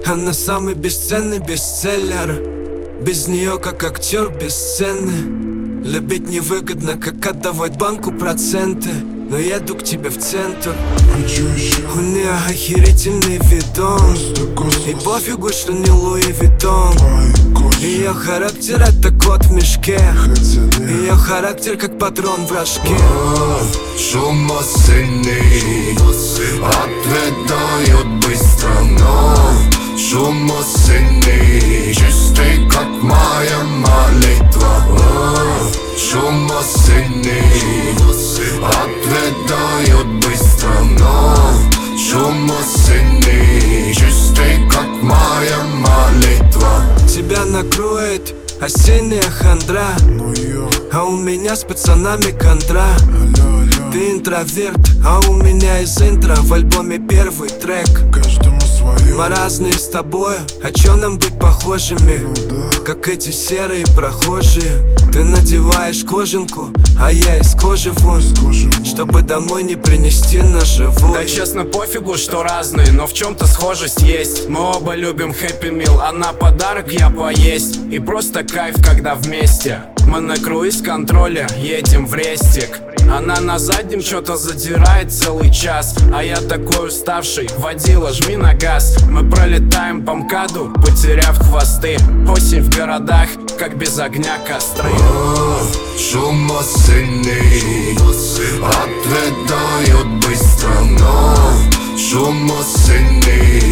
Она самый бесценный бестселлер. Без нее как актер без сцены. Любить невыгодно, как отдавать банку проценты. Но еду к тебе в центр. У нее охерительный видон. И пофигу, что не Луи Виттон. Ее характер это кот в мешке. Ее характер как патрон в рожке. Шум сильный, ответ дает быстро, но шум сильный, чистый как моя молитва. Шум сильный, ответ дает быстро, но шум сильный, чистый как моя молитва. Тебя накроет осенняя хандра, а у меня с пацанами контра. Ты интроверт, а у меня из интро в альбоме первый трек. Каждому свое. Мы разные с тобой, а чё нам быть похожими? Как эти серые прохожие. Ты надеваешь кожанку, а я из кожи вон, чтобы домой не принести наживую. Да честно пофигу, что разные, но в чем-то схожесть есть. Мы оба любим хэппи мил, она подарок, я поесть. И просто кайф, когда вместе. Мы на круиз-контроле едем в рестик. Она на заднем что-то задирает целый час, а я такой уставший, водила, жми на газ. Мы пролетаем по МКАДу, потеряв хвосты. Осень в городах, как без огня костры. Шум сильный, ответ дает быстро, но шум сильный,